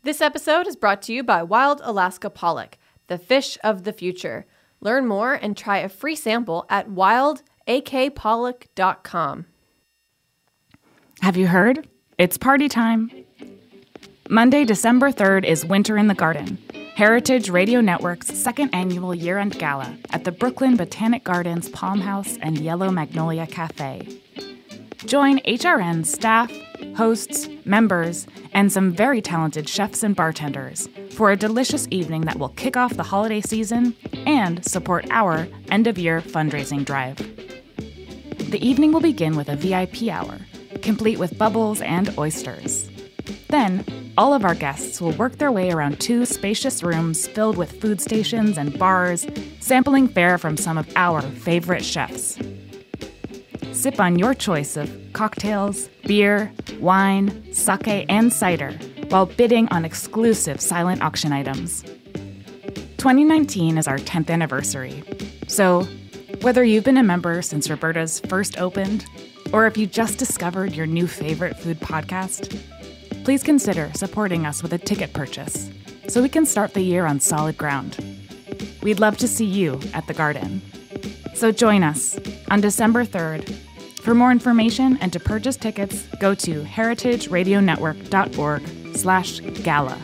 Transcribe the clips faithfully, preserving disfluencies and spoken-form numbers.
This episode is brought to you by Wild Alaska Pollock, the fish of the future. Learn more and try a free sample at wild a k pollock dot com. Have you heard? It's party time. Monday, December third is Winter in the Garden, Heritage Radio Network's second annual year-end gala at the Brooklyn Botanic Gardens Palm House and Yellow Magnolia Cafe. Join H R N's staff, hosts, members, and some very talented chefs and bartenders for a delicious evening that will kick off the holiday season and support our end-of-year fundraising drive. The evening will begin with a V I P hour, complete with bubbles and oysters. Then, all of our guests will work their way around two spacious rooms filled with food stations and bars, sampling fare from some of our favorite chefs. Sip on your choice of cocktails, beer, wine, sake, and cider while bidding on exclusive silent auction items. twenty nineteen is our tenth anniversary, so whether you've been a member since Roberta's first opened, or if you just discovered your new favorite food podcast, please consider supporting us with a ticket purchase so we can start the year on solid ground. We'd love to see you at the Garden. So join us on December third. For more information and to purchase tickets, go to heritageradionetwork.org slash gala.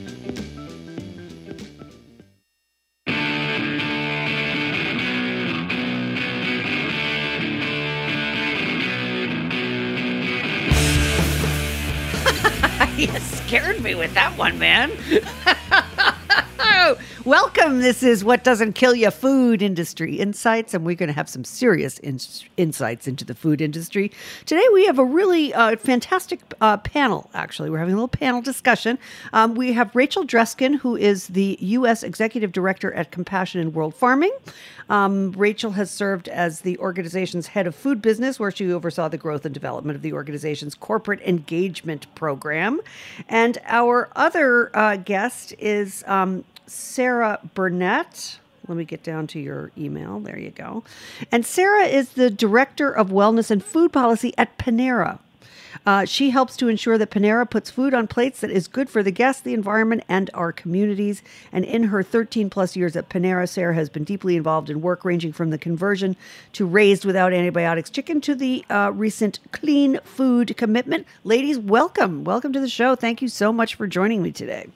You scared me with that one, man. Welcome. This is What Doesn't Kill You Food Industry Insights, and we're going to have some serious in- insights into the food industry. Today we have a really uh, fantastic uh, panel, actually. We're having a little panel discussion. Um, we have Rachel Dreskin, who is the U S Executive Director at Compassion in World Farming. Um, Rachel has served as the organization's head of food business, where she oversaw the growth and development of the organization's corporate engagement program. And our other uh, guest is um, Sarah Burnett. Let me get down to your email. There you go. And Sarah is the Director of Wellness and Food Policy at Panera. Uh, she helps to ensure that Panera puts food on plates that is good for the guests, the environment, and our communities. And in her thirteen plus years at Panera, Sarah has been deeply involved in work ranging from the conversion to raised without antibiotics chicken to the uh, recent clean food commitment. Ladies, welcome. Welcome to the show. Thank you so much for joining me today.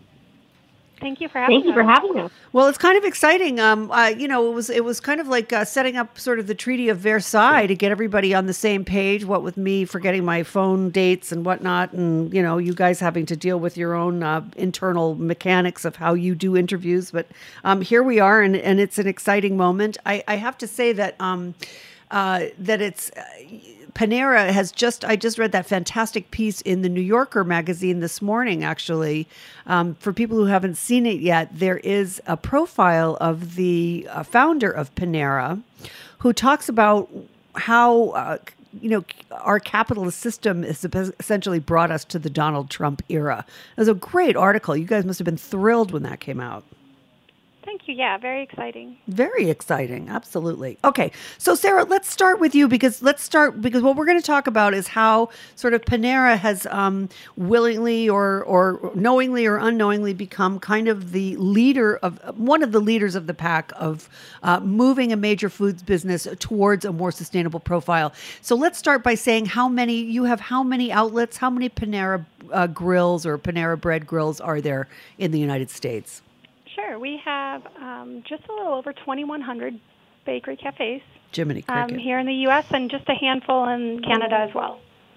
Thank you for having Thank you us. for having us. Well, it's kind of exciting. Um, uh, you know, it was it was kind of like uh, setting up sort of the Treaty of Versailles to get everybody on the same page. What with me forgetting my phone dates and whatnot, and you know, you guys having to deal with your own uh, internal mechanics of how you do interviews. But um, here we are, and, and it's an exciting moment. I, I have to say that um, uh, that it's. Uh, Panera has just, I just read that fantastic piece in the New Yorker magazine this morning, actually. Um, for people who haven't seen it yet, there is a profile of the uh, founder of Panera who talks about how, uh, you know, our capitalist system has essentially brought us to the Donald Trump era. It was a great article. You guys must have been thrilled when that came out. Thank you. Yeah, very exciting. Very exciting. Absolutely. Okay. So Sarah, let's start with you because let's start because what we're going to talk about is how sort of Panera has um, willingly or, or knowingly or unknowingly become kind of the leader of one of the leaders of the pack of uh, moving a major foods business towards a more sustainable profile. So let's start by saying how many you have, how many outlets, how many Panera uh, grills or Panera bread grills are there in the United States? Sure. We have um, just a little over twenty-one hundred bakery cafes Jiminy um, Cricket. here in the U S and just a handful in Canada as well.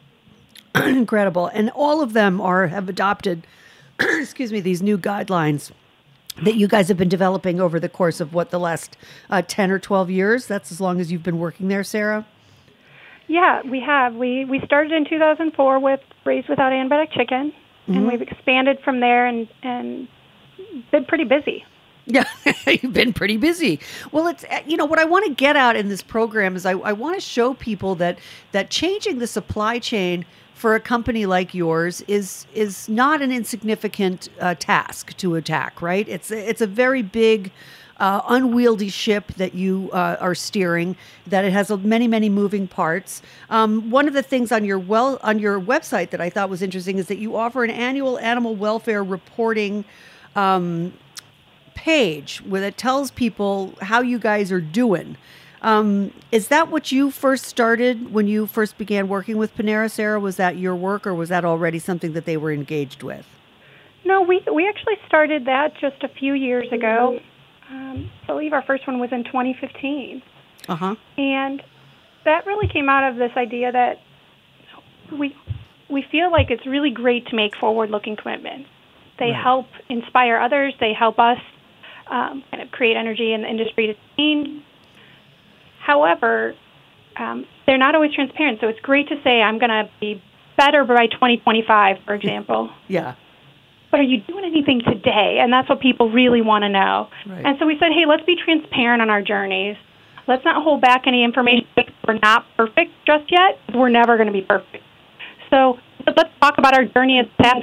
Incredible. And all of them are have adopted, excuse me, these new guidelines that you guys have been developing over the course of what, the last uh, ten or twelve years? That's as long as you've been working there, Sarah? Yeah, we have. We, we started in two thousand four with Raised Without Antibiotic Chicken, mm-hmm. and we've expanded from there and, and been pretty busy. Yeah, you've been pretty busy. Well, it's, you know, what I want to get at in this program is I, I want to show people that that changing the supply chain for a company like yours is is not an insignificant uh, task to attack, right? It's it's a very big uh, unwieldy ship that you uh, are steering, that it has many, many moving parts. Um, one of the things on your well on your website that I thought was interesting is that you offer an annual animal welfare reporting um, page where it tells people how you guys are doing. Um, is that what you first started when you first began working with Panera, Sarah? Was that your work, or was that already something that they were engaged with? No, we we actually started that just a few years ago. Um, I believe our first one was in twenty fifteen. Uh-huh. And that really came out of this idea that we we feel like it's really great to make forward-looking commitments. They Right. help inspire others. They help us um, kind of create energy in the industry to change. However, um, they're not always transparent. So it's great to say, I'm going to be better by twenty twenty-five, for example. Yeah. But are you doing anything today? And that's what people really want to know. Right. And so we said, hey, let's be transparent on our journeys. Let's not hold back any information. We're not perfect just yet. We're never going to be perfect. So let's talk about our journey as past.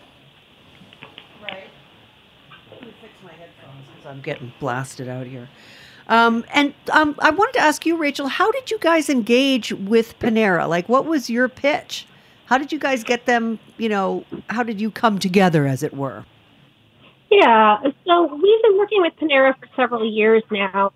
Right. Let me fix my headphones because I'm getting blasted out here. Um, and um, I wanted to ask you, Rachel, how did you guys engage with Panera? Like, what was your pitch? How did you guys get them, you know, how did you come together, as it were? Yeah, so we've been working with Panera for several years now,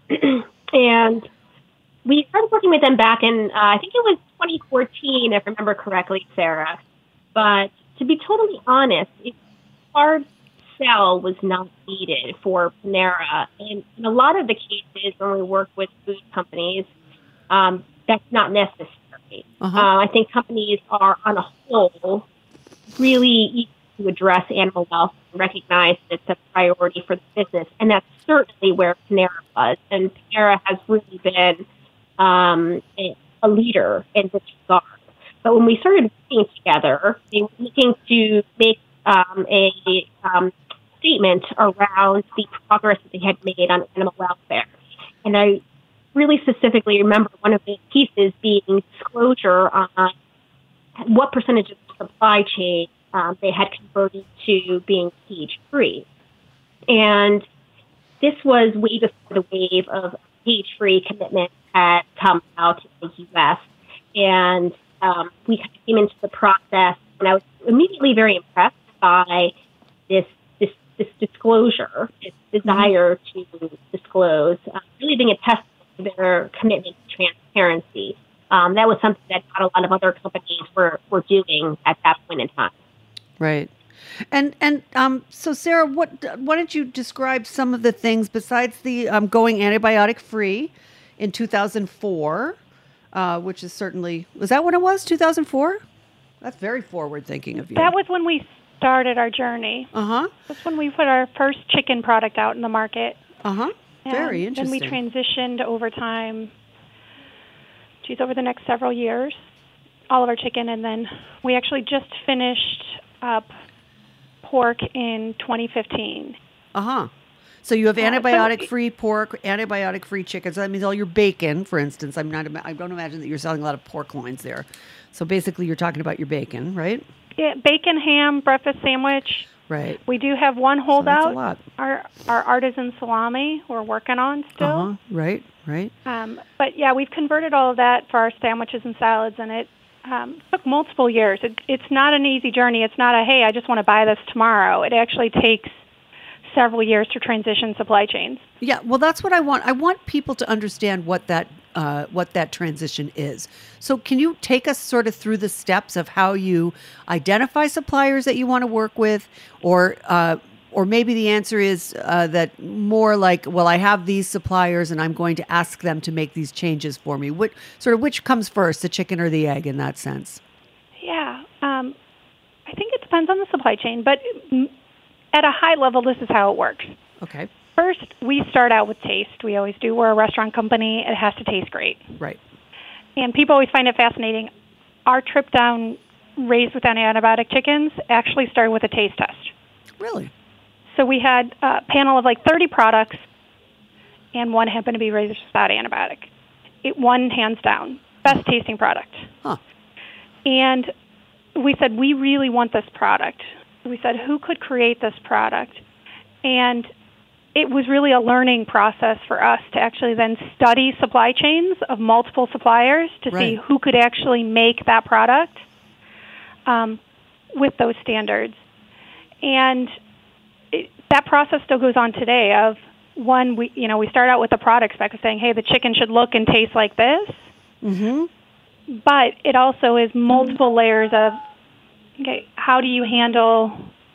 and we started working with them back in, uh, I think it was twenty fourteen, if I remember correctly, Sarah. But to be totally honest, it, hard sell was not needed for Panera. And in a lot of the cases when we work with food companies, um, that's not necessary. Uh-huh. Uh, I think companies are, on a whole, really eager to address animal welfare and recognize that it's a priority for the business. And that's certainly where Panera was. And Panera has really been um, a, a leader in this regard. But when we started working together, they were looking to make um, a um, statement around the progress that they had made on animal welfare. And I really specifically remember one of the pieces being disclosure on what percentage of the supply chain um, they had converted to being cage-free. And this was way before the wave of cage-free commitments had come out in the U S. And um, we kind of came into the process, and I was immediately very impressed by this this, this disclosure, this desire mm-hmm. to disclose, uh, really being a testament to their commitment to transparency. Um, that was something that not a lot of other companies were, were doing at that point in time. Right. And and um, so, Sarah, what why don't you describe some of the things besides the um, going antibiotic free in two thousand four, uh, which is certainly, was that when it was, two thousand four? That's very forward thinking of you. That was when we started our journey. Uh-huh. That's when we put our first chicken product out in the market. Uh-huh. Very and interesting. Then we transitioned over time, geez, over the next several years, all of our chicken, and then we actually just finished up pork in twenty fifteen. Uh-huh. So you have Uh, so- antibiotic-free pork, antibiotic-free chicken. So that means all your bacon, for instance. I'm not. I don't imagine that you're selling a lot of pork loins there. So basically, you're talking about your bacon, right? Yeah, bacon, ham, breakfast sandwich. Right. We do have one So holdout. that's a lot. Our our artisan salami we're working on still. Uh-huh. Right. Right. Um, but yeah, we've converted all of that for our sandwiches and salads, and it um, took multiple years. It, it's not an easy journey. It's not a, hey, I just want to buy this tomorrow. It actually takes several years to transition supply chains. Yeah. Well, that's what I want. I want people to understand what that uh, what that transition is. So can you take us sort of through the steps of how you identify suppliers that you want to work with, or uh, or maybe the answer is uh, that more like, well, I have these suppliers and I'm going to ask them to make these changes for me. What sort of which comes first, the chicken or the egg in that sense? Yeah, um, I think it depends on the supply chain, but at a high level, this is how it works. Okay. First, we start out with taste. We always do. We're a restaurant company. It has to taste great. Right. And people always find it fascinating. Our trip down Raised Without Antibiotic Chickens actually started with a taste test. Really? So we had a panel of like thirty products, and one happened to be Raised Without Antibiotic. It won hands down. Best tasting product. Huh. And we said, we really want this product. We said, who could create this product? And it was really a learning process for us to actually then study supply chains of multiple suppliers to Right. see who could actually make that product um, with those standards. And it, that process still goes on today of, one, we you know we start out with a product spec of saying, hey, the chicken should look and taste like this. Mm-hmm. But it also is multiple layers of, okay, how do you handle,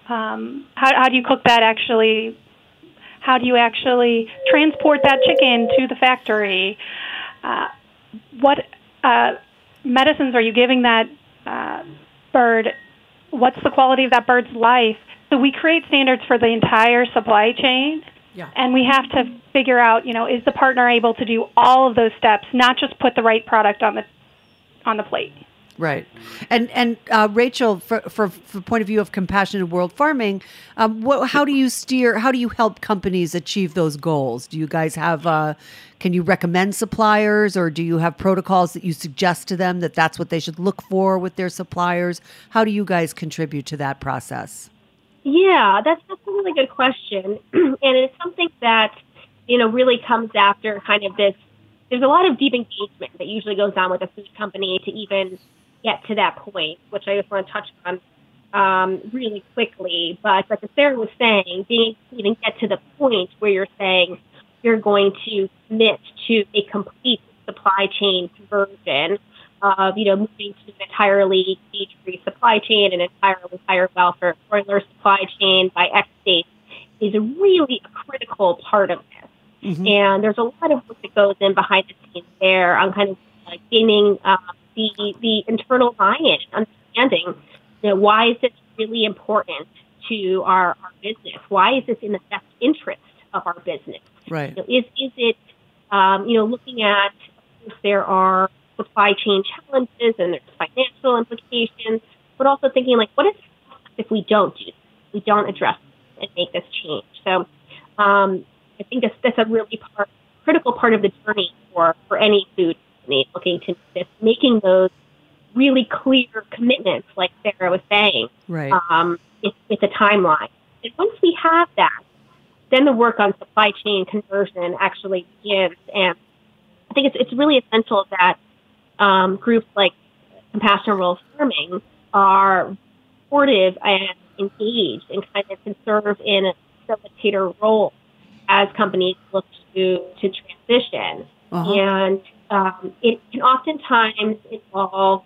um, how, how do you cook that actually, how do you actually transport that chicken to the factory? Uh, what uh, medicines are you giving that uh, bird? What's the quality of that bird's life? So we create standards for the entire supply chain. Yeah. And we have to figure out, you know, is the partner able to do all of those steps, not just put the right product on the on the plate. Right. And and uh, Rachel, for, for for point of view of Compassionate World Farming, um, what, how do you steer, how do you help companies achieve those goals? Do you guys have, uh, can you recommend suppliers, or do you have protocols that you suggest to them that that's what they should look for with their suppliers? How do you guys contribute to that process? Yeah, that's, that's a really good question. And it's something that, you know, really comes after kind of this, there's a lot of deep engagement that usually goes on with a food company to even get to that point, which I just want to touch on um, really quickly. But like Sarah was saying, being able to even get to the point where you're saying you're going to commit to a complete supply chain conversion of, you know, moving to an entirely cage-free supply chain, an entirely higher welfare broiler supply chain by X date is really a critical part of this. Mm-hmm. And there's a lot of work that goes in behind the scenes there on kind of like gaining um, the the internal buy-in, understanding, you know, why is this really important to our, our business? Why is this in the best interest of our business? Right. You know, is is it, um, you know, looking at if there are supply chain challenges and there's financial implications, but also thinking like, what is if we don't do this, we don't address this and make this change? So um, I think that's, that's a really part, critical part of the journey for, for any food company looking to this, making those really clear commitments, like Sarah was saying, right. um, with, with a timeline. And once we have that, then the work on supply chain conversion actually begins. And I think it's, it's really essential that um, groups like Compassionate World Farming are supportive and engaged and kind of can serve in a facilitator role as companies look to, to transition. Uh-huh. And um, it can oftentimes involve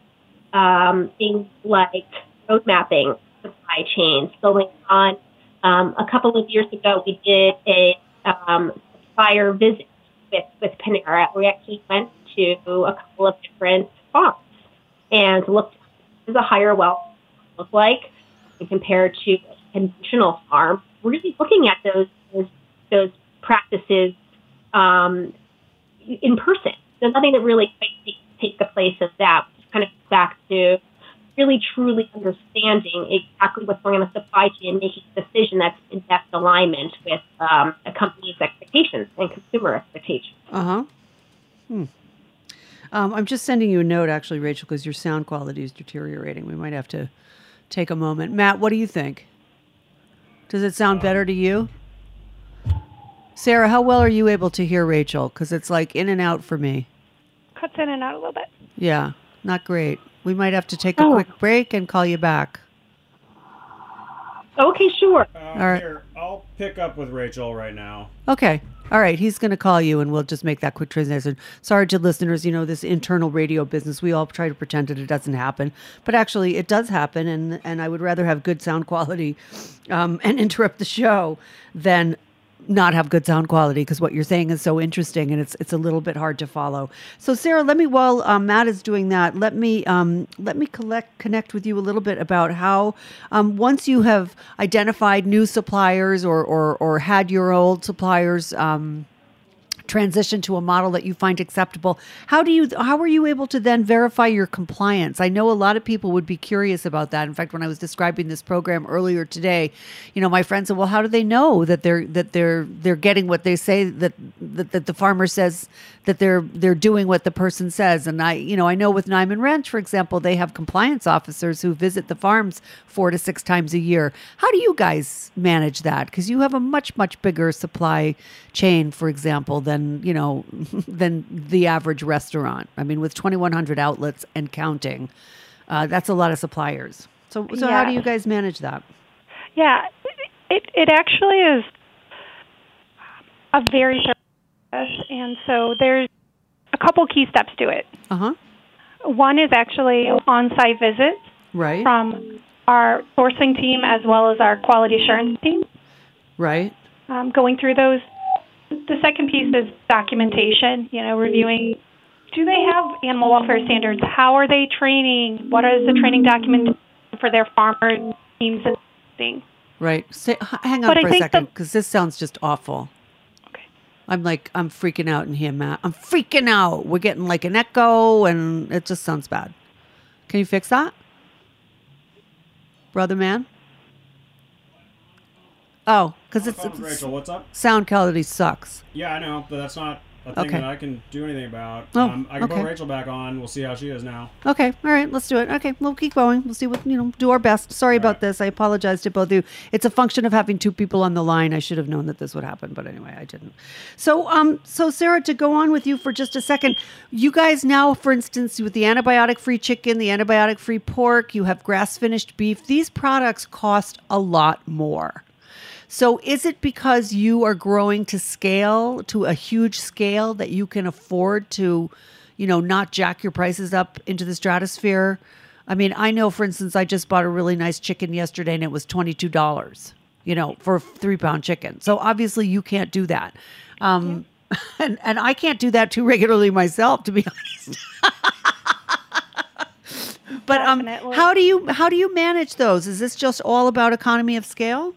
um, things like road mapping supply chains, going on. Um, a couple of years ago, we did a um, supplier visit with, with Panera. We actually went to a couple of different farms and looked at what does a higher well look like compared to a conventional farm. Really looking at those those, those practices um, in person. There's nothing that really quite takes the place of that. Just kind of back to really truly understanding exactly what's going on in the supply chain and making a decision that's in best alignment with um, a company's expectations and consumer expectations. Uh-huh. Hmm. Um, I'm just sending you a note, actually, Rachel, because your sound quality is deteriorating. We might have to take a moment. Matt, what do you think? Does it sound better to you? Sarah, how well are you able to hear Rachel? Because it's like in and out for me. Cuts in and out a little bit. Yeah, not great. We might have to take a oh. quick break and call you back. Okay, sure. Uh, All right. Here, I'll pick up with Rachel right now. Okay. All right. He's going to call you and we'll just make that quick transition. Sorry to listeners, you know, this internal radio business, we all try to pretend that it doesn't happen, but actually it does happen. And, and I would rather have good sound quality um, and interrupt the show than not have good sound quality, because what you're saying is so interesting and it's it's a little bit hard to follow. So Sarah, let me, while um, Matt is doing that, let me um, let me collect, connect with you a little bit about how um, once you have identified new suppliers or or, or had your old suppliers um, transition to a model that you find acceptable. How do you how are you able to then verify your compliance? I know a lot of people would be curious about that. In fact, when I was describing this program earlier today, you know, my friend said, "Well, how do they know that they're that they're they're getting what they say that that, that the farmer says that they're they're doing what the person says?" And I, you know, I know with Nyman Ranch, for example, they have compliance officers who visit the farms four to six times a year. How do you guys manage that? Because you have a much much bigger supply chain, for example, than you know, than the average restaurant. I mean, with twenty-one hundred outlets and counting, uh, that's a lot of suppliers. So, so Yeah. how do you guys manage that? Yeah, it it actually is a very thorough process, and so there's a couple key steps to it. Uh huh. One is actually on-site visits Right. from our sourcing team as well as our quality assurance team, Right. um, going through those. The second piece is documentation, you know, reviewing, do they have animal welfare standards? How are they training? What is the training documentation for their farmer teams and things? Right. Say, h- hang on But I for a think second, the- because this sounds just awful. Okay. I'm like, I'm freaking out in here, Matt. I'm freaking out. We're getting like an echo, and it just sounds bad. Can you fix that, brother man? Oh, because it's, Phone with it's Rachel, what's up? sound quality sucks. Yeah, I know, but that's not a thing Okay. that I can do anything about. Oh, um, I can okay. put Rachel back on. We'll see how she is now. Okay, all right, let's do it. Okay, we'll keep going. We'll see what, you know, do our best. Sorry about right. this. I apologize to both of you. It's a function of having two people on the line. I should have known that this would happen, but anyway, I didn't. So, um, so Sarah, to go on with you for just a second, you guys now, for instance, with the antibiotic-free chicken, the antibiotic-free pork, you have grass-finished beef. These products cost a lot more. So is it because you are growing to scale, to a huge scale, that you can afford to, you know, not jack your prices up into the stratosphere? I mean, I know, for instance, I just bought a really nice chicken yesterday and it was twenty-two dollars, you know, for a three pound chicken. So obviously you can't do that. Um, and, and I can't do that too regularly myself, to be honest. But um, Definitely. how do you how do you manage those? Is this just all about economy of scale?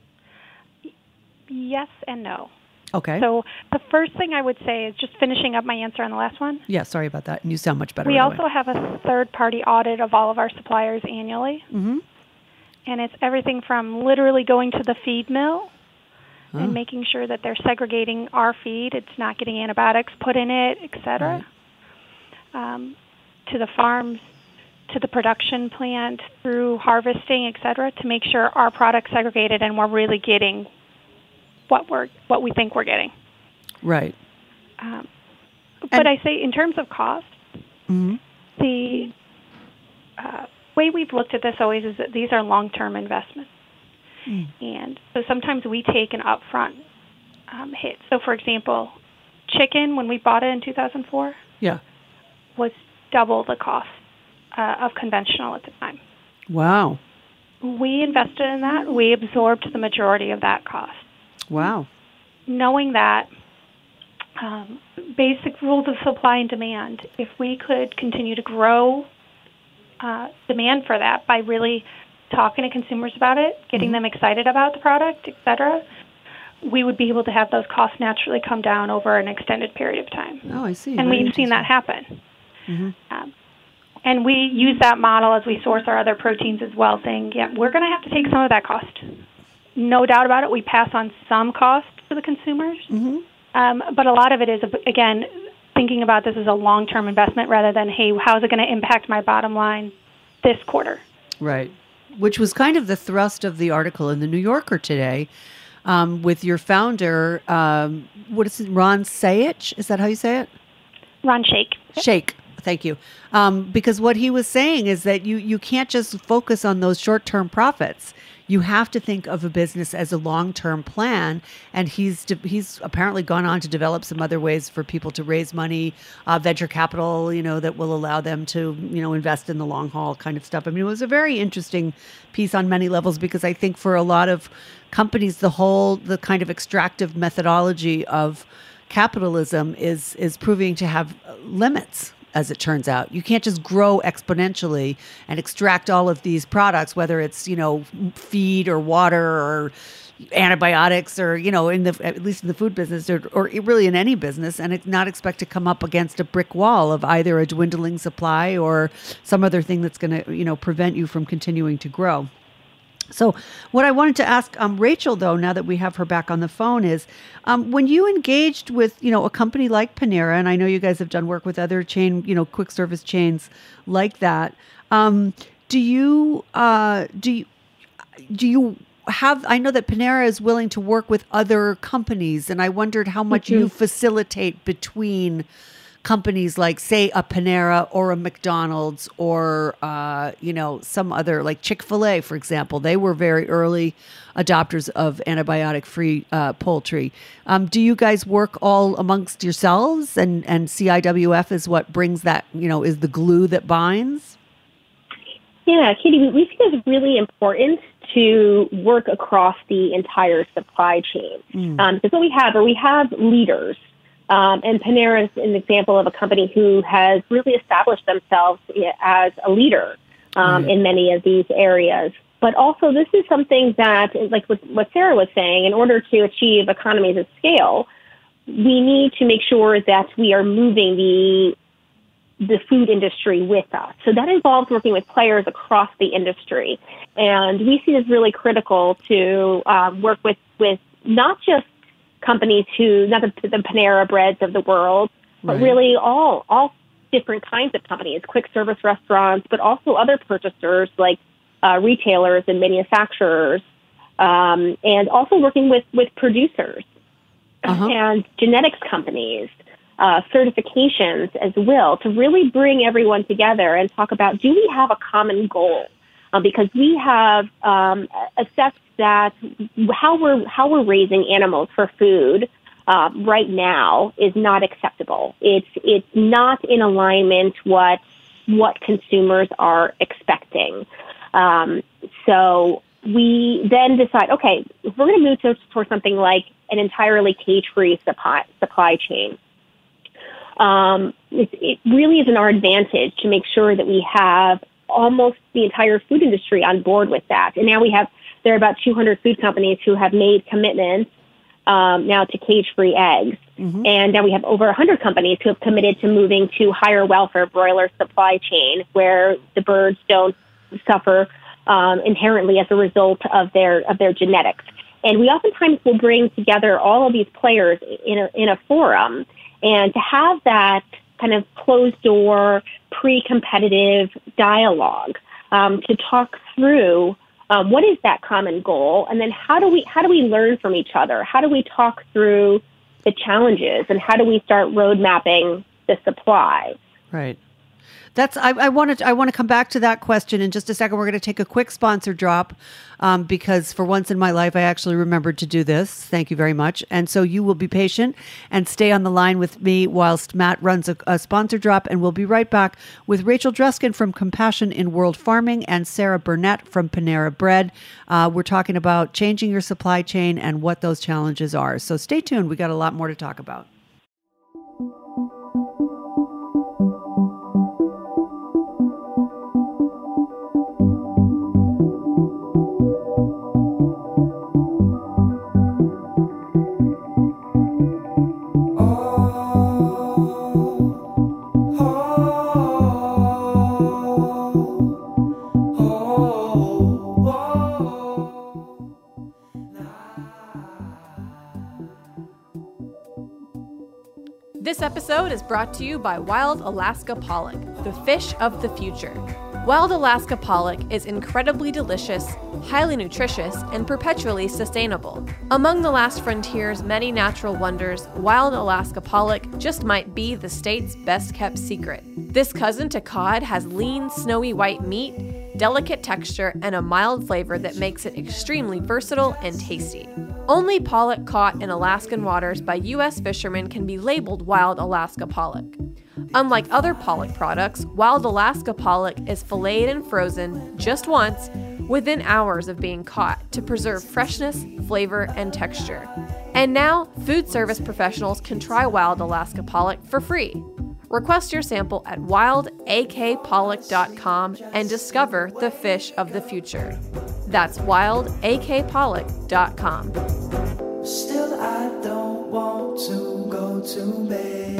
Yes and no. Okay. So the first thing I would say is just finishing up my answer on the last one. Yeah, sorry about that. And you sound much better. We by the way. also have a third-party audit of all of our suppliers annually. Mhm. And it's everything from literally going to the feed mill Oh. and making sure that they're segregating our feed, it's not getting antibiotics put in it, et cetera, um, to the farms, to the production plant, through harvesting, et cetera, to make sure our product's segregated and we're really getting what we're what we think we're getting. Right. Um, And- but I say in terms of cost, Mhm. the uh, way we've looked at this always is that these are long-term investments. Mm. And so sometimes we take an upfront um, hit. So, for example, chicken, when we bought it in two thousand four, Yeah. was double the cost uh, of conventional at the time. Wow. We invested in that. We absorbed the majority of that cost. Wow. Knowing that, um, basic rules of supply and demand, if we could continue to grow uh, demand for that by really talking to consumers about it, getting them excited about the product, et cetera, we would be able to have those costs naturally come down over an extended period of time. Oh, I see. And Very we've seen that interesting. happen. Um, and we use that model as we source our other proteins as well, saying, yeah, we're going to have to take some of that cost. No doubt about it, we pass on some cost to the consumers. Mm-hmm. Um, but a lot of it is, again, thinking about this as a long-term investment rather than, hey, how's it going to impact my bottom line this quarter? Right. Which was kind of the thrust of the article in the New Yorker today, um, with your founder, um, what is it, Ron Sayich? Is that how you say it? Ron Shake. Shake. Thank you. Um, because what he was saying is that you, you can't just focus on those short-term profits. You have to think of a business as a long-term plan. And he's de- he's apparently gone on to develop some other ways for people to raise money, uh, venture capital, you know, that will allow them to, you know, invest in the long haul kind of stuff. I mean, it was a very interesting piece on many levels, because I think for a lot of companies, the whole, the kind of extractive methodology of capitalism is is proving to have limits. as it turns out. You can't just grow exponentially and extract all of these products, whether it's, you know, feed or water or antibiotics or, you know, in the, at least in the food business or, or really in any business, and it not expect to come up against a brick wall of either a dwindling supply or some other thing that's going to, you know, prevent you from continuing to grow. So what I wanted to ask um, Rachel, though, now that we have her back on the phone, is um, when you engaged with, you know, a company like Panera, and I know you guys have done work with other chain, you know, quick service chains like that. Um, do you, uh, do you, do you have, I know that Panera is willing to work with other companies, and I wondered how much mm-hmm. you facilitate between companies like, say, a Panera or a McDonald's or, uh, you know, some other, like Chick-fil-A, for example. They were very early adopters of antibiotic-free uh, poultry. Um, do you guys work all amongst yourselves, and, and C I W F is what brings that, you know, is the glue that binds? Yeah, Katie, we think it's really important to work across the entire supply chain. Mm. Um, because what we have are we have leaders. Um, and Panera is an example of a company who has really established themselves as a leader um, mm. in many of these areas. But also, this is something that, like what Sarah was saying, in order to achieve economies of scale, we need to make sure that we are moving the the food industry with us. So that involves working with players across the industry. And we see it as really critical to um, work with, with not just companies who, not the, the Panera Breads of the world, but right. really all all different kinds of companies, quick service restaurants, but also other purchasers like uh, retailers and manufacturers, um, and also working with, with producers uh-huh. and genetics companies, uh, certifications as well, to really bring everyone together and talk about, do we have a common goal? Uh, because we have um, assessed that how we're how we're raising animals for food uh, right now is not acceptable. It's it's not in alignment what what consumers are expecting. Um, so we then decide, okay, if we're going to move to for something like an entirely cage-free supply supply chain, um, it, it really is in our advantage to make sure that we have almost the entire food industry on board with that. And now we have, there are about two hundred food companies who have made commitments um, now to cage-free eggs. Mm-hmm. And now we have over one hundred companies who have committed to moving to higher welfare broiler supply chain, where the birds don't suffer um, inherently as a result of their of their genetics. And we oftentimes will bring together all of these players in a, in a forum, and to have that kind of closed-door, pre-competitive dialogue um, to talk through um, what is that common goal, and then how do we how do we learn from each other? How do we talk through the challenges, and how do we start road mapping the supply? Right. That's I, I want to I want to come back to that question in just a second. We're going to take a quick sponsor drop um, because for once in my life I actually remembered to do this. Thank you very much. And so you will be patient and stay on the line with me whilst Matt runs a, a sponsor drop, and we'll be right back with Rachel Dreskin from Compassion in World Farming and Sarah Burnett from Panera Bread. Uh, we're talking about changing your supply chain and what those challenges are. So stay tuned. We got a lot more to talk about. This episode is brought to you by Wild Alaska Pollock, the fish of the future. Wild Alaska Pollock is incredibly delicious, highly nutritious, and perpetually sustainable. Among the last frontier's many natural wonders, Wild Alaska Pollock just might be the state's best-kept secret. This cousin to cod has lean, snowy white meat, delicate texture, and a mild flavor that makes it extremely versatile and tasty. Only pollock caught in Alaskan waters by U S fishermen can be labeled Wild Alaska Pollock. Unlike other pollock products, Wild Alaska Pollock is filleted and frozen just once within hours of being caught to preserve freshness, flavor, and texture. And now, food service professionals can try Wild Alaska Pollock for free. Request your sample at wild a k pollock dot com and discover the fish of the future. That's wild a k pollock dot com. Still, I don't want to go to bed.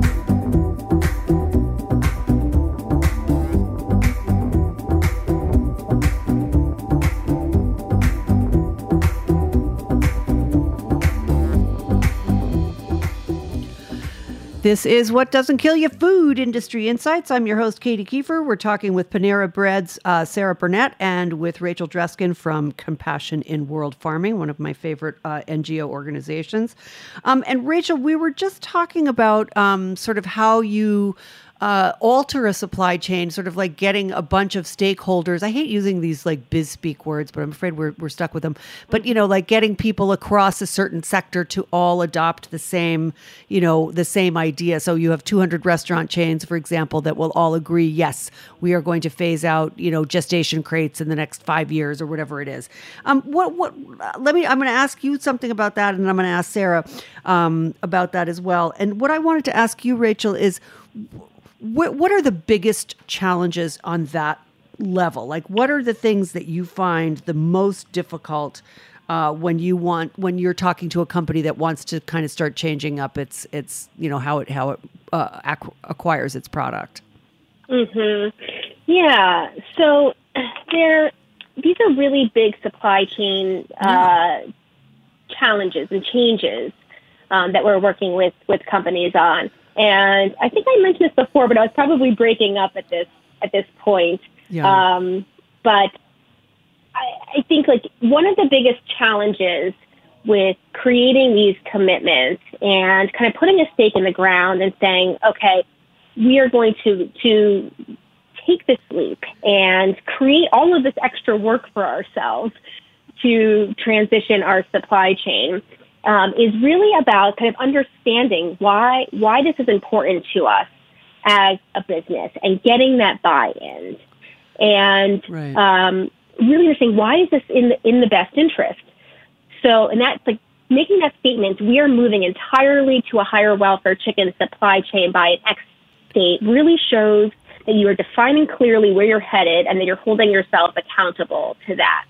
This is What Doesn't Kill You, Food Industry Insights. I'm your host, Katie Kiefer. We're talking with Panera Bread's uh, Sarah Burnett and with Rachel Dreskin from Compassion in World Farming, one of my favorite uh, N G O organizations. Um, and Rachel, we were just talking about um, sort of how you Uh, alter a supply chain, sort of like getting a bunch of stakeholders. I hate using these like biz speak words, but I'm afraid we're we're stuck with them. But, you know, like getting people across a certain sector to all adopt the same, you know, the same idea. So you have two hundred restaurant chains, for example, that will all agree, yes, we are going to phase out, you know, gestation crates in the next five years or whatever it is. Um, what, what, let me, I'm going to ask you something about that. And then I'm going to ask Sarah um, about that as well. And what I wanted to ask you, Rachel, is What what are the biggest challenges on that level? Like, what are the things that you find the most difficult uh, when you want when you're talking to a company that wants to kind of start changing up its its you know how it how it uh, ac- acquires its product? Mm-hmm. Yeah. So there, these are really big supply chain uh, challenges and changes um, that we're working with with companies on. And I think I mentioned this before, but I was probably breaking up at this at this point. Yeah. Um, but I, I think like one of the biggest challenges with creating these commitments and kind of putting a stake in the ground and saying, okay, we are going to to take this leap and create all of this extra work for ourselves to transition our supply chain. Um, is really about kind of understanding why why this is important to us as a business and getting that buy-in, and Right. um, really understanding why is this in the, in the best interest. So, and that's like making that statement. We are moving entirely to a higher welfare chicken supply chain by an X date. Really shows that you are defining clearly where you're headed and that you're holding yourself accountable to that.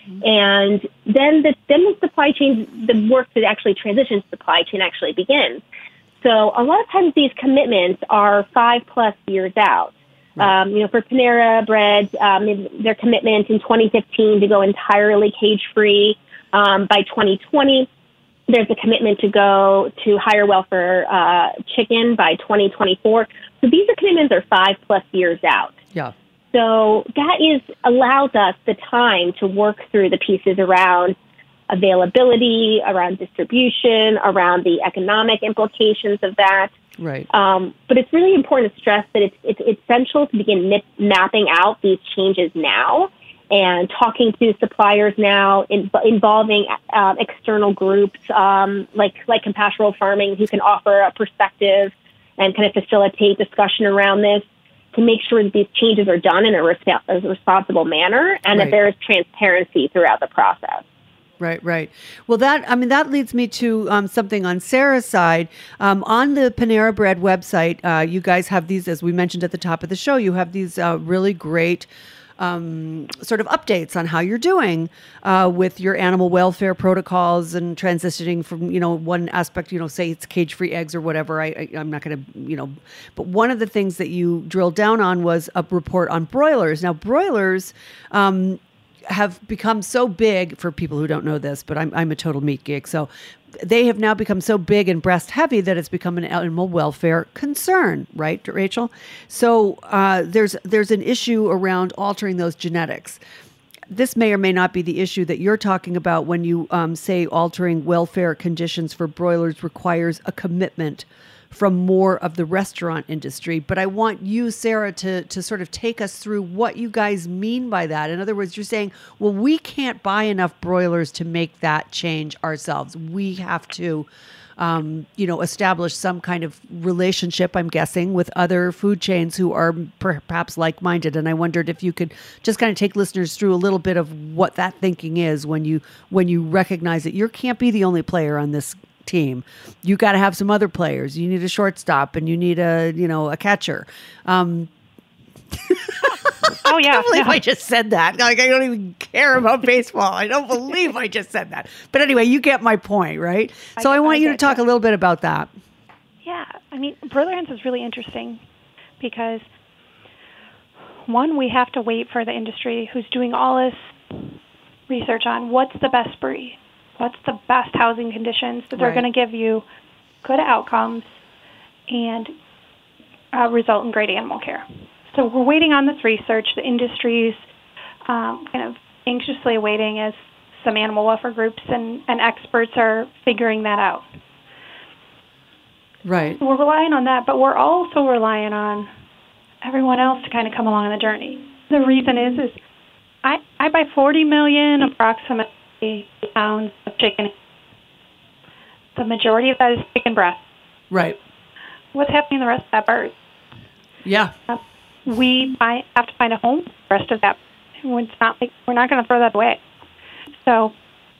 And then the then the supply chain, the work to actually transition supply chain actually begins. So a lot of times these commitments are five plus years out. Right. Um, you know, for Panera Bread, um, their commitment in twenty fifteen to go entirely cage free um, by twenty twenty. There's a commitment to go to higher welfare uh, chicken by twenty twenty-four. So these are commitments are five plus years out. Yeah. So that is allows us the time to work through the pieces around availability, around distribution, around the economic implications of that. Right. Um, but it's really important to stress that it's, it's, it's essential to begin nip, mapping out these changes now and talking to suppliers now, in, involving uh, external groups um, like like Compassion World Farming, who can offer a perspective and kind of facilitate discussion around this, to make sure that these changes are done in a, resp- a responsible manner and Right. that there is transparency throughout the process. Right, right. Well, that, I mean, that leads me to um, something on Sarah's side. Um, on the Panera Bread website, uh, you guys have these, as we mentioned at the top of the show, you have these uh, really great um, sort of updates on how you're doing uh, with your animal welfare protocols and transitioning from, you know, one aspect, you know, say it's cage-free eggs or whatever. I, I, I'm not going to, you know, but one of the things that you drilled down on was a report on broilers. Now, broilers, um, have become so big, for people who don't know this, but I'm I'm a total meat geek. So they have now become so big and breast heavy that it's become an animal welfare concern, right, Rachel? So uh, there's there's an issue around altering those genetics. This may or may not be the issue that you're talking about when you um, say altering welfare conditions for broilers requires a commitment from more of the restaurant industry. But I want you, Sarah, to to sort of take us through what you guys mean by that. In other words, you're saying, well, we can't buy enough broilers to make that change ourselves. We have to, um, you know, establish some kind of relationship, I'm guessing, with other food chains who are perhaps like-minded. And I wondered if you could just kind of take listeners through a little bit of what that thinking is when you when you recognize that you can't be the only player on this team. You got to have some other players. You need a shortstop and you need a, you know, a catcher. Um, Oh, yeah. I can't believe yeah. I just said that. Like, I don't even care about baseball. I don't believe I just said that. But anyway, you get my point, right? I So I, get- want I you to get talk you. a little bit about that. Yeah, I mean, broiler hens is really interesting because, one, we have to wait for the industry who's doing all this research on what's the best breed, what's the best housing conditions that they're Right. going to give you good outcomes and uh, result in great animal care. So we're waiting on this research. The industry's um, kind of anxiously waiting as some animal welfare groups and, and experts are figuring that out. Right. We're relying on that, but we're also relying on everyone else to kind of come along on the journey. The reason is, is I, I buy forty million approximately pounds of chicken. The majority of that is chicken breast. Right. What's happening in the rest of that bird? Yeah. Uh, we find, have to find a home for the rest of that. It's not like we're not going to throw that away. So,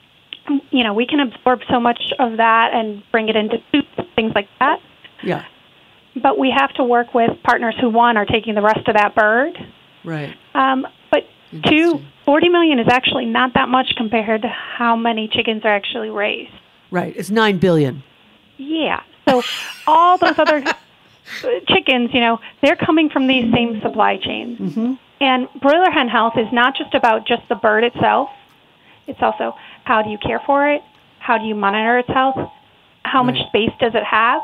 you know, we can absorb so much of that and bring it into soups, things like that. Yeah. But we have to work with partners who, one, are taking the rest of that bird. Right. Um, but two, Interesting. forty million is actually not that much compared to how many chickens are actually raised. Right. It's nine billion. Yeah. So all those other chickens, you know, they're coming from these same supply chains. Mm-hmm. And broiler hen health is not just about just the bird itself. It's also how do you care for it? How do you monitor its health? How much Right. space does it have?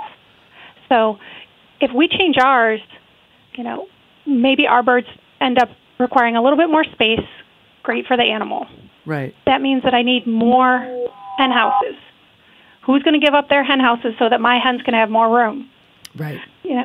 So if we change ours, you know, maybe our birds end up requiring a little bit more space, great for the animal. Right. That means that I need more hen houses. Who's going to give up their hen houses so that my hens can have more room? Right. You know,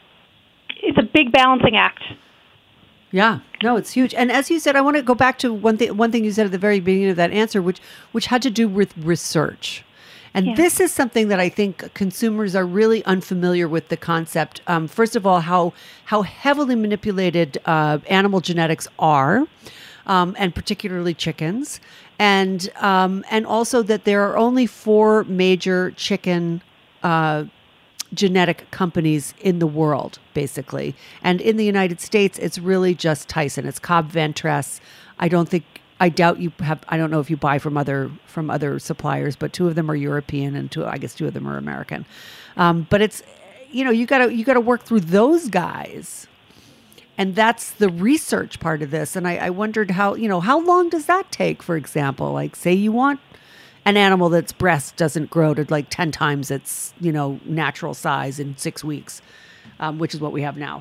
it's a big balancing act. Yeah, no, it's huge. And as you said, I want to go back to one thing. One thing you said at the very beginning of that answer, which which had to do with research. And Yeah. this is something that I think consumers are really unfamiliar with the concept. Um, first of all, how how heavily manipulated uh, animal genetics are, um, and particularly chickens, and um, and also that there are only four major chicken Uh, genetic companies in the world, basically. And in the United States, it's really just Tyson. It's Cobb Ventress. I don't think, I doubt you have, I don't know if you buy from other from other suppliers, but two of them are European and two, I guess two of them are American. Um, but it's, you know, you gotta, you gotta work through those guys. And that's the research part of this. And I, I wondered how, you know, how long does that take, for example? Like, say you want an animal that's breast doesn't grow to like ten times its, you know, natural size in six weeks, um, which is what we have now.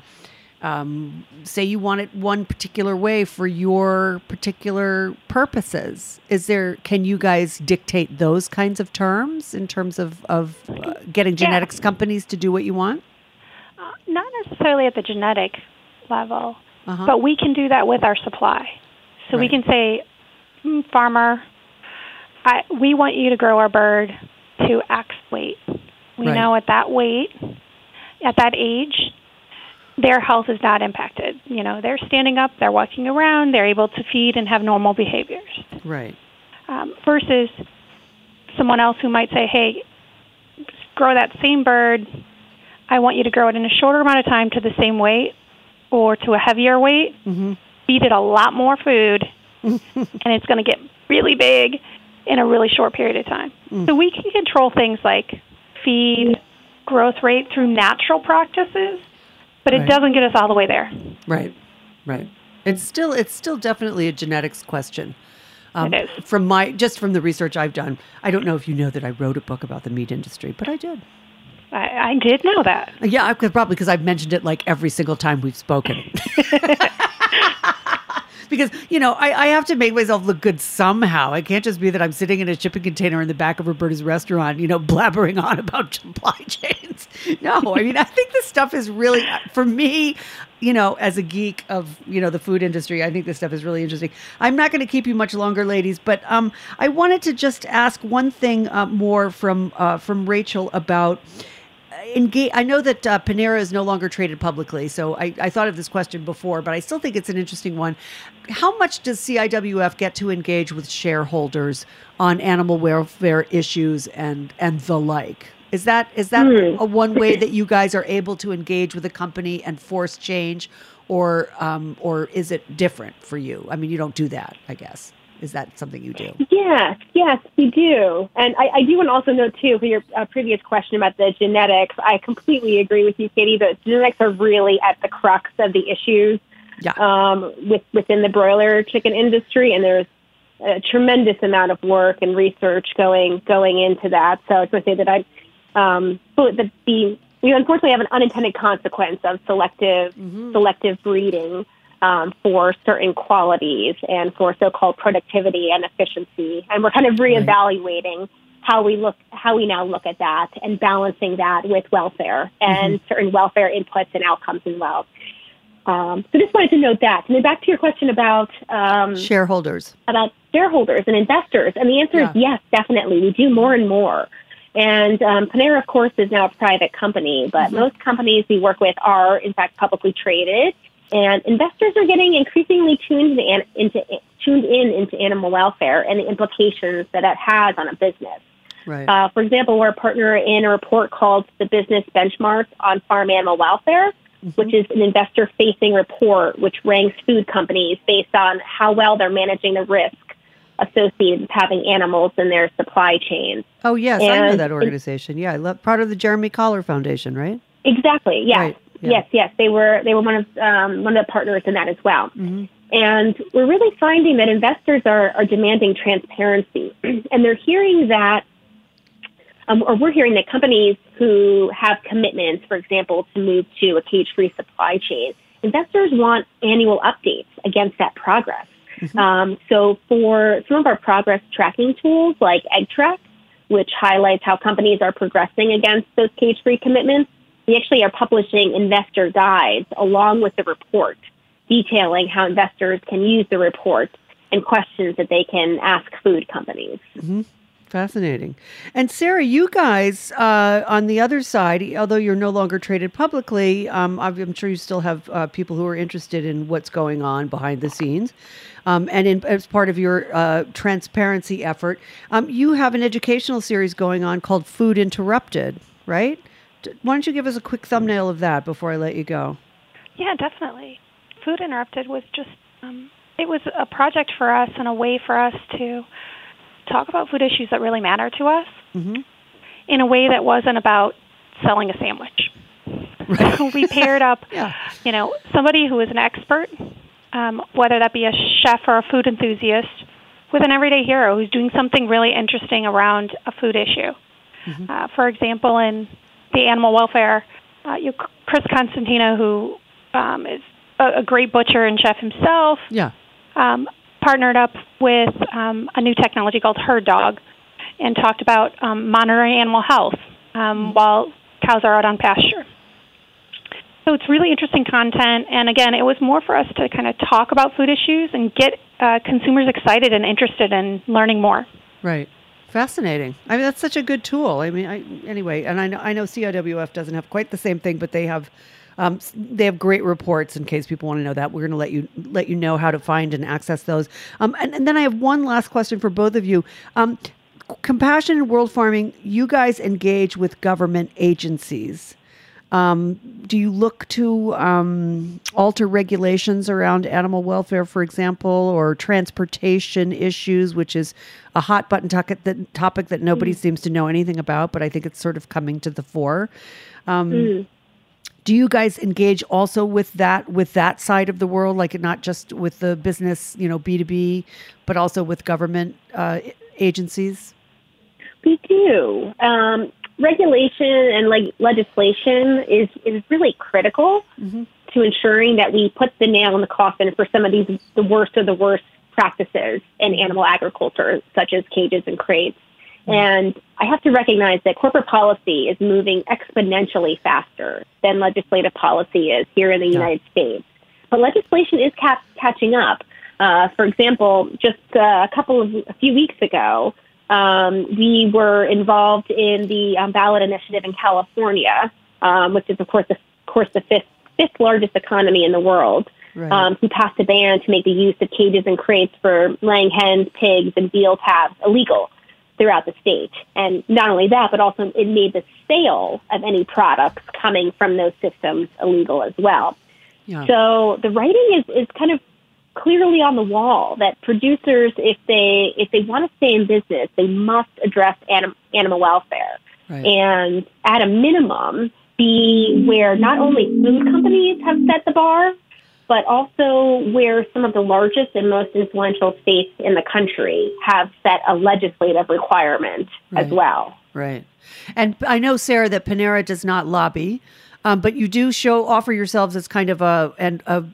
Um, say you want it one particular way for your particular purposes. Is there, can you guys dictate those kinds of terms in terms of, of uh, getting Yeah. genetics companies to do what you want? Uh, not necessarily at the genetic level, Uh-huh. but we can do that with our supply. So we Right. can say, mm, farmer, I, we want you to grow our bird to X weight. We Right. know at that weight, at that age, their health is not impacted. You know, they're standing up, they're walking around, they're able to feed and have normal behaviors. Right. Um, versus someone else who might say, hey, grow that same bird. I want you to grow it in a shorter amount of time to the same weight or to a heavier weight. Mm-hmm. Feed it a lot more food, and it's going to get really big in a really short period of time. Mm. So we can control things like feed, growth rate through natural practices, but it Right. doesn't get us all the way there. Right. Right. It's still, it's still definitely a genetics question. Um, It is. From my, just from the research I've done, I don't know if you know that I wrote a book about the meat industry, but I did. I, I did know that. Yeah, I could, probably because I've mentioned it like every single time we've spoken. Because, you know, I, I have to make myself look good somehow. It can't just be that I'm sitting in a shipping container in the back of Roberta's restaurant, you know, blabbering on about supply chains. No, I mean, I think this stuff is really, for me, you know, as a geek of, you know, the food industry, I think this stuff is really interesting. I'm not going to keep you much longer, ladies, but um, I wanted to just ask one thing uh, more from uh, from Rachel about, engage? I know that uh, Panera is no longer traded publicly, so I, I thought of this question before, but I still think it's an interesting one. How much does C I W F get to engage with shareholders on animal welfare issues and and the like? Is that is that Hmm. a one way that you guys are able to engage with a company and force change, or um, or is it different for you? I mean, you don't do that, I guess. Is that something you do? Yes, yes, we do. And I, I do want to also note, too, for your uh, previous question about the genetics, I completely agree with you, Katie, that genetics are really at the crux of the issues Yeah. um, with, within the broiler chicken industry. And there's a tremendous amount of work and research going going into that. So I was going to say that I, um, the, the, we unfortunately have an unintended consequence of selective Mm-hmm. selective breeding. Um, for certain qualities and for so-called productivity and efficiency. And we're kind of reevaluating how we look, how we now look at that and balancing that with welfare and Mm-hmm. certain welfare inputs and outcomes as well. Um, so just wanted to note that. And then back to your question about um, Shareholders. about shareholders and investors. And the answer Yeah. is yes, definitely. We do more and more. And um, Panera, of course, is now a private company, but Mm-hmm. most companies we work with are, in fact, publicly traded. And investors are getting increasingly tuned into, into tuned in into animal welfare and the implications that that has on a business. Right. Uh, for example, we're a partner in a report called the Business Benchmark on Farm Animal Welfare, Mm-hmm. which is an investor-facing report which ranks food companies based on how well they're managing the risk associated with having animals in their supply chains. Oh, yes, I know and that organization. Yeah, I love, part of the Jeremy Collar Foundation, right? Exactly. Yes. Right, yeah. Yes. Yes. They were. They were one of um, one of the partners in that as well. Mm-hmm. And we're really finding that investors are are demanding transparency, and they're hearing that, um, or we're hearing that companies who have commitments, for example, to move to a cage-free supply chain, investors want annual updates against that progress. Mm-hmm. Um, so for some of our progress tracking tools like EggTrack, which highlights how companies are progressing against those cage-free commitments, we actually are publishing investor guides along with the report, detailing how investors can use the report and questions that they can ask food companies. Mm-hmm. Fascinating. And Sarah, you guys, uh, on the other side, although you're no longer traded publicly, um, I'm sure you still have uh, people who are interested in what's going on behind the scenes. Um, and in, as part of your uh, transparency effort, um, you have an educational series going on called Food Interrupted, right? D- Why don't you give us a quick thumbnail of that before I let you go? Yeah, definitely. Food Interrupted was just, um, it was a project for us and a way for us to talk about food issues that really matter to us Mm-hmm. in a way that wasn't about selling a sandwich. Right. So we paired up, Yeah. you know, somebody who is an expert, um, whether that be a chef or a food enthusiast, with an everyday hero who's doing something really interesting around a food issue. Mm-hmm. Uh, for example, in the animal welfare, uh, you Chris Constantino, who um, is a, a great butcher and chef himself, Yeah. um, partnered up with um, a new technology called Herd Dog and talked about um, monitoring animal health um, while cows are out on pasture. So it's really interesting content. And again, it was more for us to kind of talk about food issues and get uh, consumers excited and interested in learning more. Right. Fascinating. I mean, that's such a good tool. I mean, I, anyway, and I know, I know C I W F doesn't have quite the same thing, but they have um, s- they have great reports. In case people want to know that, we're going to let you let you know how to find and access those. Um, and, and then I have one last question for both of you. Um, Compassion in World Farming, you guys engage with government agencies. Um, do you look to um, alter regulations around animal welfare, for example, or transportation issues, which is a hot button topic that, topic that nobody mm. seems to know anything about, but I think it's sort of coming to the fore. Um, mm. Do you guys engage also with that with that side of the world, like not just with the business, you know, B two B, but also with government uh, agencies? We do. Um, regulation and like legislation is, is really critical mm-hmm. to ensuring that we put the nail in the coffin for some of these the worst of the worst practices in animal agriculture, such as cages and crates. Mm-hmm. And I have to recognize that corporate policy is moving exponentially faster than legislative policy is here in the yeah. United States. But legislation is ca- catching up. Uh, for example, just uh, a couple of a few weeks ago, Um, we were involved in the um, ballot initiative in California um, which is, of course, the, of course, the fifth, fifth largest economy in the world, right. um, who passed a ban to make the use of cages and crates for laying hens, pigs, and veal calves illegal throughout the state. And not only that, but also it made the sale of any products coming from those systems illegal as well. Yeah. So the writing is, is kind of clearly on the wall that producers, if they if they want to stay in business, they must address anim, animal welfare. Right. And at a minimum, be where not only food companies have set the bar, but also where some of the largest and most influential states in the country have set a legislative requirement right. as well. Right. And I know, Sarah, that Panera does not lobby, um, but you do show offer yourselves as kind of a, and a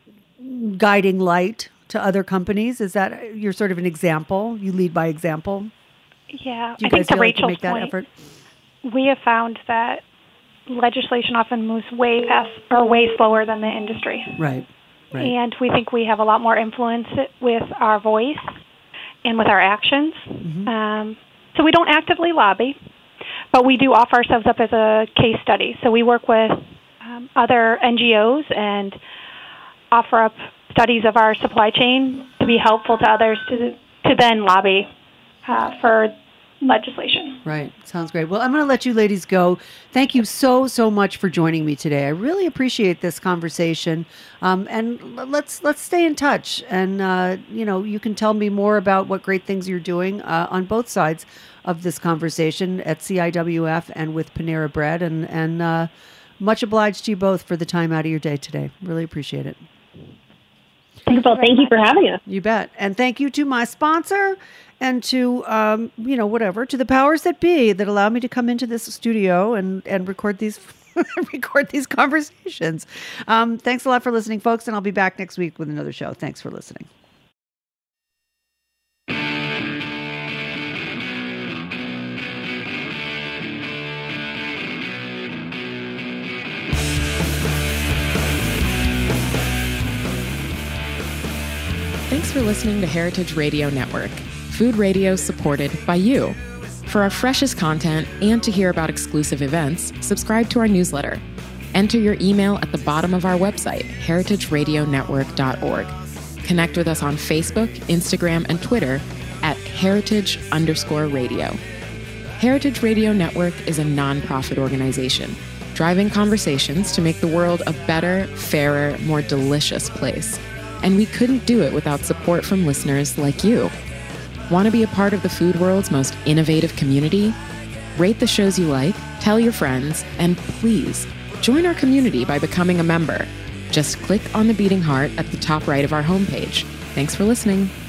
guiding light to other companies. Is that you're sort of an example? You lead by example? Yeah. Do you I guys think to feel like Rachel's to make that point, effort? We have found that legislation often moves way fast or way slower than the industry. Right. Right. And we think we have a lot more influence with our voice and with our actions. Mm-hmm. Um, so we don't actively lobby, but we do offer ourselves up as a case study. So we work with um, other N G Os and offer up studies of our supply chain to be helpful to others to to then lobby uh, for legislation. Right. Sounds great. Well, I'm going to let you ladies go. Thank you so, so much for joining me today. I really appreciate this conversation. Um, and let's let's stay in touch. And, uh, you know, you can tell me more about what great things you're doing uh, on both sides of this conversation at C I W F and with Panera Bread. And, and uh, much obliged to you both for the time out of your day today. Really appreciate it. Wonderful. Thank you for having us. You bet. And thank you to my sponsor and to, um, you know, whatever, to the powers that be that allow me to come into this studio and, and record these record these conversations. Um, thanks a lot for listening, folks, and I'll be back next week with another show. Thanks for listening. Thanks for listening to Heritage Radio Network, food radio supported by you. For our freshest content and to hear about exclusive events, subscribe to our newsletter. Enter your email at the bottom of our website, heritage radio network dot org. Connect with us on Facebook, Instagram, and Twitter at heritage underscore radio. Heritage Radio Network is a nonprofit organization, driving conversations to make the world a better, fairer, more delicious place. And we couldn't do it without support from listeners like you. Want to be a part of the food world's most innovative community? Rate the shows you like, tell your friends, and please join our community by becoming a member. Just click on the beating heart at the top right of our homepage. Thanks for listening.